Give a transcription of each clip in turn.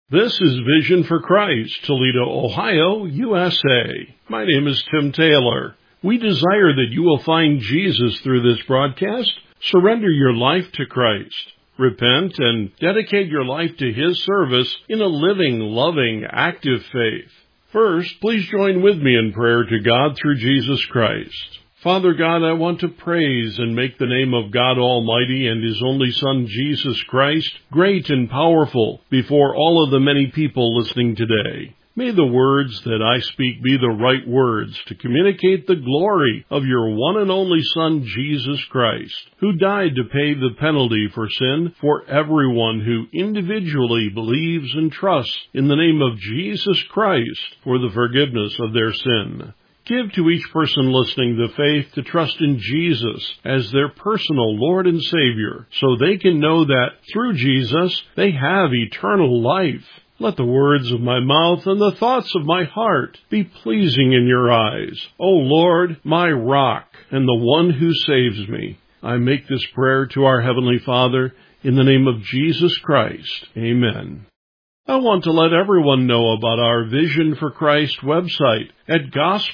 This is Vision for Christ, Toledo, Ohio, USA. My name is Tim Taylor. We desire that you will find Jesus through this broadcast. Surrender your life to Christ. Repent and dedicate your life to His service in a living, loving, active faith. First, please join with me in prayer to God through Jesus Christ. Father God, I want to praise and make the name of God Almighty and His only Son, Jesus Christ, great and powerful before all of the many people listening today. May the words that I speak be the right words to communicate the glory of your one and only Son, Jesus Christ, who died to pay the penalty for sin for everyone who individually believes and trusts in the name of Jesus Christ for the forgiveness of their sin. Give to each person listening the faith to trust in Jesus as their personal Lord and Savior, so they can know that through Jesus they have eternal life. Let the words of my mouth and the thoughts of my heart be pleasing in your eyes, O Lord, my rock and the one who saves me. I make this prayer to our Heavenly Father in the name of Jesus Christ. Amen. I want to let everyone know about our Vision for Christ website at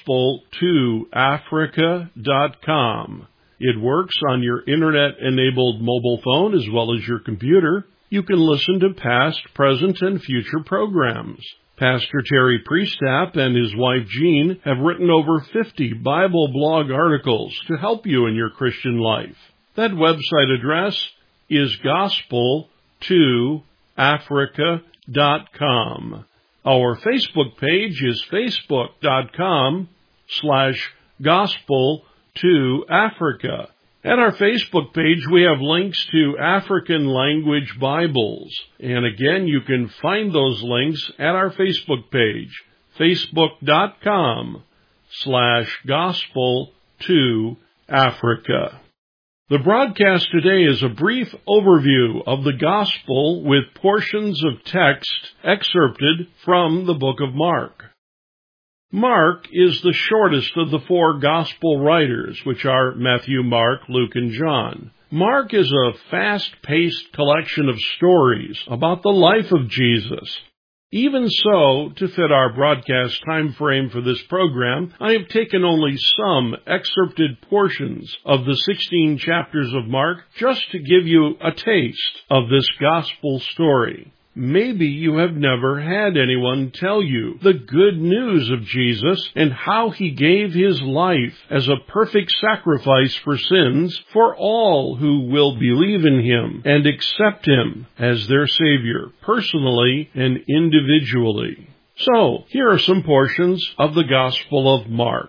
gospel2africa.com. It works on your internet-enabled mobile phone as well as your computer. You can listen to past, present, and future programs. Pastor Terry Priestap and his wife Jean have written over 50 Bible blog articles to help you in your Christian life. That website address is gospel2africa.com. Our Facebook page is facebook.com/gospel2africa. At our Facebook page, we have links to African language Bibles. And again, you can find those links at our Facebook page, facebook.com/gospel2africa. The broadcast today is a brief overview of the Gospel with portions of text excerpted from the book of Mark. Mark is the shortest of the four Gospel writers, which are Matthew, Mark, Luke, and John. Mark is a fast-paced collection of stories about the life of Jesus. Even so, to fit our broadcast time frame for this program, I have taken only some excerpted portions of the 16 chapters of Mark just to give you a taste of this gospel story. Maybe you have never had anyone tell you the good news of Jesus and how He gave His life as a perfect sacrifice for sins for all who will believe in Him and accept Him as their Savior, personally and individually. So, here are some portions of the Gospel of Mark.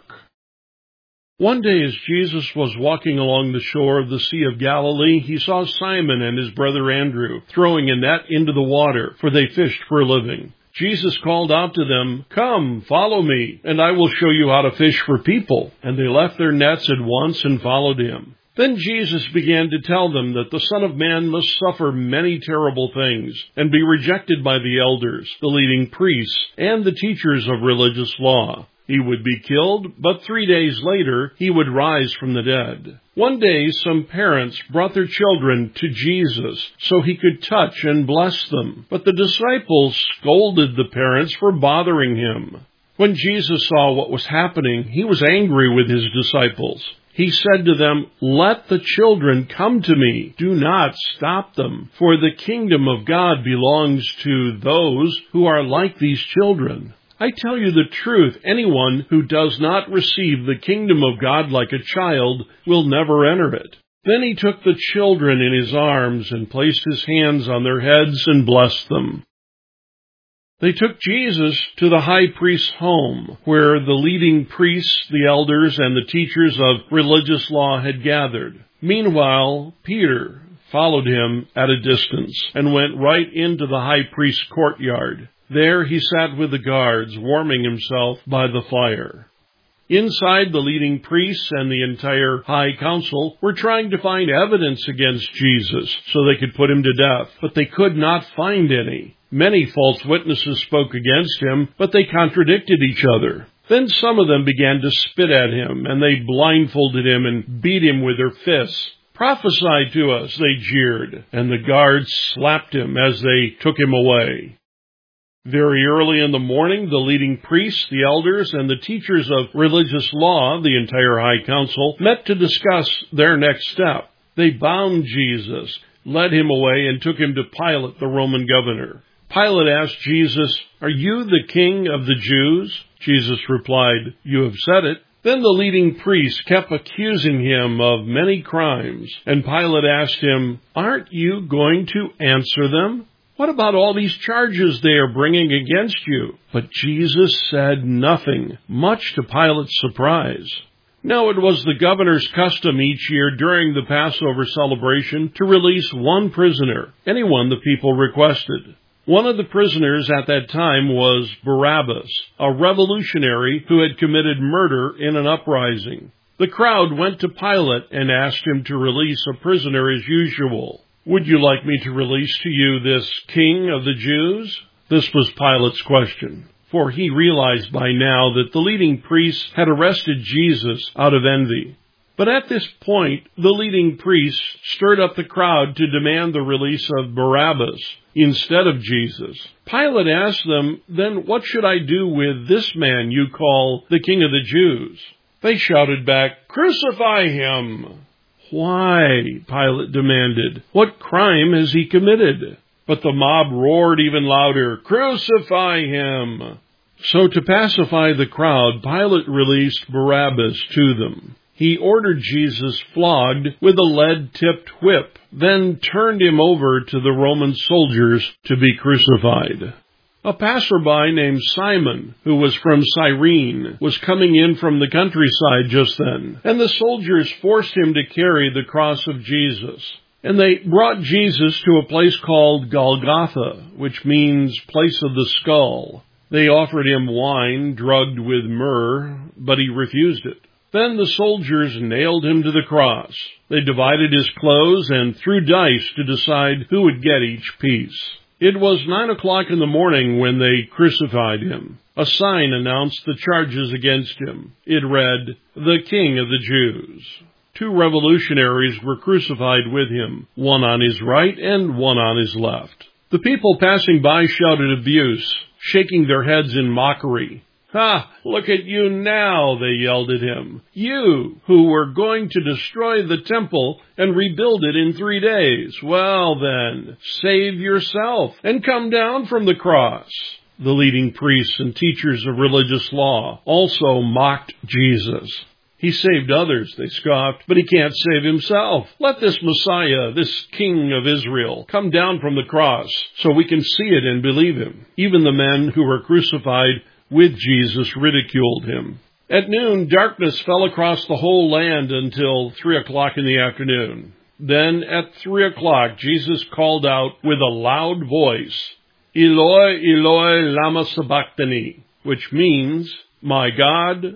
One day as Jesus was walking along the shore of the Sea of Galilee, he saw Simon and his brother Andrew throwing a net into the water, for they fished for a living. Jesus called out to them, "Come, follow me, and I will show you how to fish for people." And they left their nets at once and followed him. Then Jesus began to tell them that the Son of Man must suffer many terrible things and be rejected by the elders, the leading priests, and the teachers of religious law. He would be killed, but 3 days later he would rise from the dead. One day some parents brought their children to Jesus so He could touch and bless them, but the disciples scolded the parents for bothering Him. When Jesus saw what was happening, He was angry with His disciples. He said to them, "Let the children come to me. Do not stop them, for the kingdom of God belongs to those who are like these children. I tell you the truth, anyone who does not receive the kingdom of God like a child will never enter it." Then He took the children in His arms and placed His hands on their heads and blessed them. They took Jesus to the high priest's home, where the leading priests, the elders, and the teachers of religious law had gathered. Meanwhile, Peter followed Him at a distance and went right into the high priest's courtyard. There he sat with the guards, warming himself by the fire. Inside, the leading priests and the entire high council were trying to find evidence against Jesus so they could put Him to death, but they could not find any. Many false witnesses spoke against Him, but they contradicted each other. Then some of them began to spit at Him, and they blindfolded Him and beat Him with their fists. "Prophesy to us," they jeered, and the guards slapped Him as they took Him away. Very early in the morning, the leading priests, the elders, and the teachers of religious law, the entire high council, met to discuss their next step. They bound Jesus, led him away, and took him to Pilate, the Roman governor. Pilate asked Jesus, "Are you the king of the Jews?" Jesus replied, "You have said it." Then the leading priests kept accusing him of many crimes, and Pilate asked him, "Aren't you going to answer them? What about all these charges they are bringing against you?" But Jesus said nothing, much to Pilate's surprise. Now it was the governor's custom each year during the Passover celebration to release one prisoner, anyone the people requested. One of the prisoners at that time was Barabbas, a revolutionary who had committed murder in an uprising. The crowd went to Pilate and asked him to release a prisoner as usual. "Would you like me to release to you this king of the Jews?" This was Pilate's question, for he realized by now that the leading priests had arrested Jesus out of envy. But at this point, the leading priests stirred up the crowd to demand the release of Barabbas instead of Jesus. Pilate asked them, "Then what should I do with this man you call the King of the Jews?" They shouted back, "Crucify him!" "Why?" Pilate demanded. "What crime has he committed?" But the mob roared even louder, "Crucify him!" So to pacify the crowd, Pilate released Barabbas to them. He ordered Jesus flogged with a lead-tipped whip, then turned him over to the Roman soldiers to be crucified. A passerby named Simon, who was from Cyrene, was coming in from the countryside just then, and the soldiers forced him to carry the cross of Jesus. And they brought Jesus to a place called Golgotha, which means place of the skull. They offered him wine drugged with myrrh, but he refused it. Then the soldiers nailed him to the cross. They divided his clothes and threw dice to decide who would get each piece. It was 9 o'clock in the morning when they crucified him. A sign announced the charges against him. It read, "The King of the Jews." 2 revolutionaries were crucified with him, one on his right and one on his left. The people passing by shouted abuse, shaking their heads in mockery. "Ha! Look at you now," they yelled at him. "You, who were going to destroy the temple and rebuild it in 3 days. Well then, save yourself and come down from the cross." The leading priests and teachers of religious law also mocked Jesus. "He saved others," they scoffed, "but he can't save himself. Let this Messiah, this King of Israel, come down from the cross so we can see it and believe him." Even the men who were crucified with Jesus ridiculed him. At noon, darkness fell across the whole land until 3 o'clock in the afternoon. Then at 3 o'clock, Jesus called out with a loud voice, "Eloi, Eloi, lama sabachthani," which means, my God,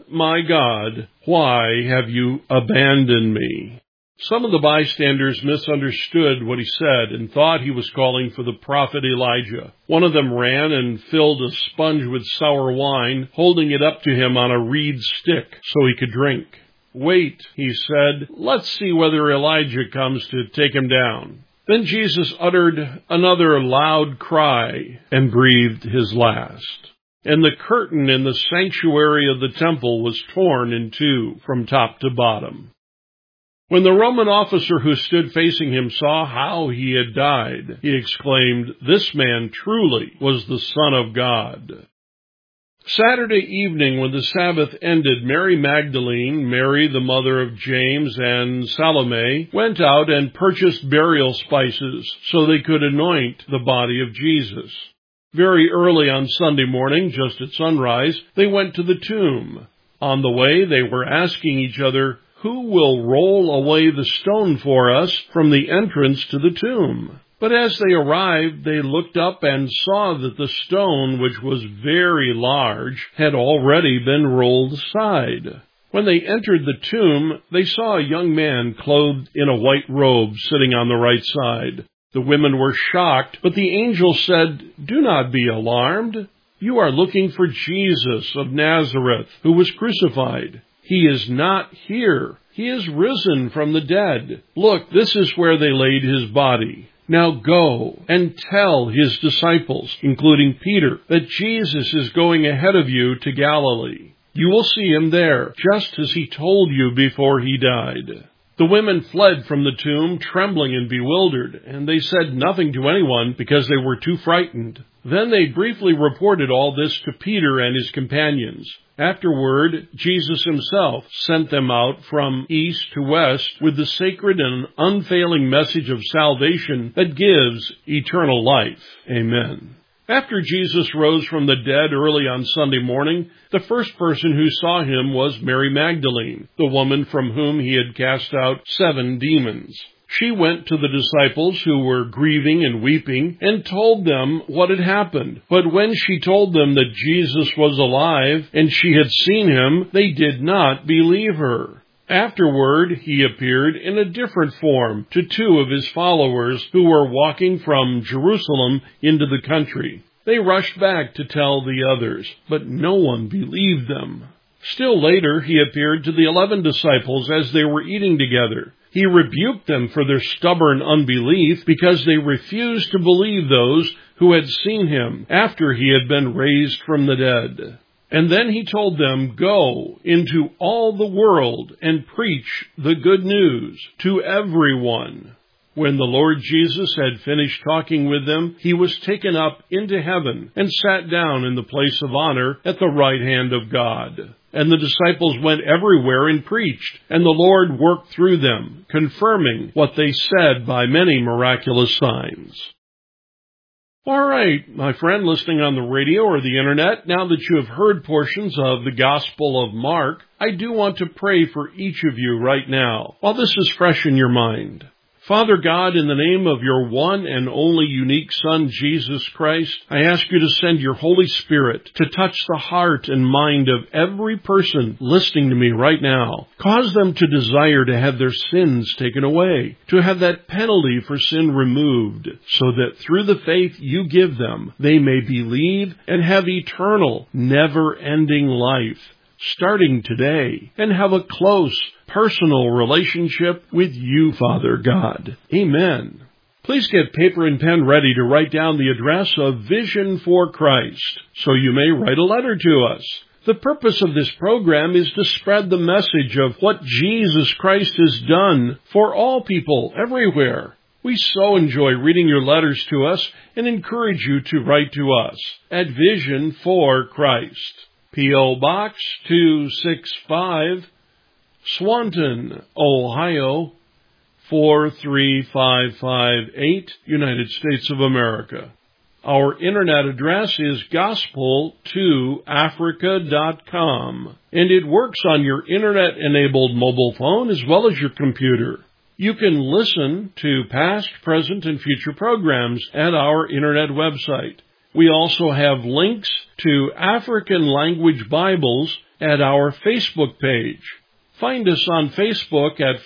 why have you abandoned me?" Some of the bystanders misunderstood what he said and thought he was calling for the prophet Elijah. One of them ran and filled a sponge with sour wine, holding it up to him on a reed stick so he could drink. "Wait," he said, "let's see whether Elijah comes to take him down." Then Jesus uttered another loud cry and breathed his last. And the curtain in the sanctuary of the temple was torn in two from top to bottom. When the Roman officer who stood facing him saw how he had died, he exclaimed, "This man truly was the Son of God." Saturday evening, when the Sabbath ended, Mary Magdalene, Mary the mother of James, and Salome went out and purchased burial spices so they could anoint the body of Jesus. Very early on Sunday morning, just at sunrise, they went to the tomb. On the way, they were asking each other, "Who will roll away the stone for us from the entrance to the tomb?" But as they arrived, they looked up and saw that the stone, which was very large, had already been rolled aside. When they entered the tomb, they saw a young man clothed in a white robe sitting on the right side. The women were shocked, but the angel said, "Do not be alarmed. You are looking for Jesus of Nazareth, who was crucified. He is not here. He is risen from the dead. Look, this is where they laid his body. Now go and tell his disciples, including Peter, that Jesus is going ahead of you to Galilee. You will see him there, just as he told you before he died." The women fled from the tomb, trembling and bewildered, and they said nothing to anyone because they were too frightened. Then they briefly reported all this to Peter and his companions. Afterward, Jesus himself sent them out from east to west with the sacred and unfailing message of salvation that gives eternal life. Amen. After Jesus rose from the dead early on Sunday morning, the first person who saw him was Mary Magdalene, the woman from whom he had cast out 7 demons. She went to the disciples who were grieving and weeping and told them what had happened. But when she told them that Jesus was alive and she had seen him, they did not believe her. Afterward, he appeared in a different form to 2 of his followers who were walking from Jerusalem into the country. They rushed back to tell the others, but no one believed them. Still later, he appeared to the 11 disciples as they were eating together. He rebuked them for their stubborn unbelief because they refused to believe those who had seen him after he had been raised from the dead. And then he told them, "Go into all the world and preach the good news to everyone." When the Lord Jesus had finished talking with them, he was taken up into heaven and sat down in the place of honor at the right hand of God. And the disciples went everywhere and preached, and the Lord worked through them, confirming what they said by many miraculous signs. All right, my friend listening on the radio or the internet, now that you have heard portions of the Gospel of Mark, I do want to pray for each of you right now, while this is fresh in your mind. Father God, in the name of your one and only unique Son, Jesus Christ, I ask you to send your Holy Spirit to touch the heart and mind of every person listening to me right now. Cause them to desire to have their sins taken away, to have that penalty for sin removed, so that through the faith you give them, they may believe and have eternal, never-ending life, starting today, and have a close, personal relationship with you, Father God. Amen. Please get paper and pen ready to write down the address of Vision for Christ, so you may write a letter to us. The purpose of this program is to spread the message of what Jesus Christ has done for all people everywhere. We so enjoy reading your letters to us and encourage you to write to us at Vision for Christ. P.O. Box 265, Swanton, Ohio, 43558, United States of America. Our internet address is gospel2africa.com, and it works on your internet-enabled mobile phone as well as your computer. You can listen to past, present, and future programs at our internet website. We also have links to African language Bibles at our Facebook page. Find us on Facebook at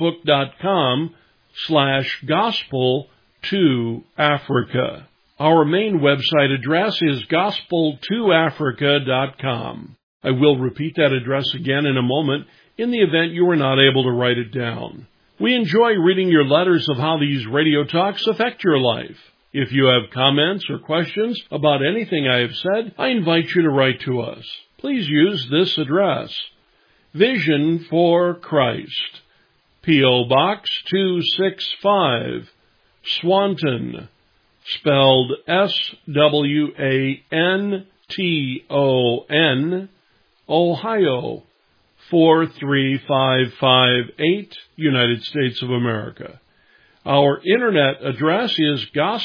facebook.com/gospel2africa. Our main website address is gospel2africa.com. I will repeat that address again in a moment in the event you are not able to write it down. We enjoy reading your letters of how these radio talks affect your life. If you have comments or questions about anything I have said, I invite you to write to us. Please use this address: Vision for Christ, P.O. Box 265, Swanton, spelled Swanton, Ohio, 43558, United States of America. Our internet address is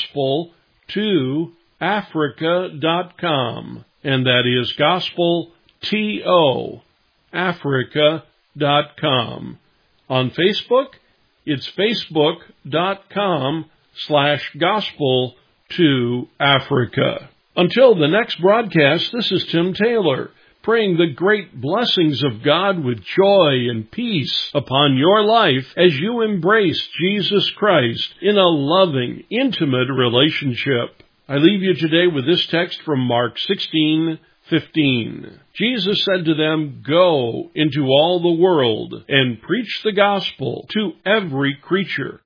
gospel2africa.com, and that is gospel2africa.com. On Facebook, it's facebook.com/gospel2africa. Until the next broadcast, this is Tim Taylor, praying the great blessings of God with joy and peace upon your life as you embrace Jesus Christ in a loving, intimate relationship. I leave you today with this text from Mark 16:15. Jesus said to them, "Go into all the world and preach the gospel to every creature.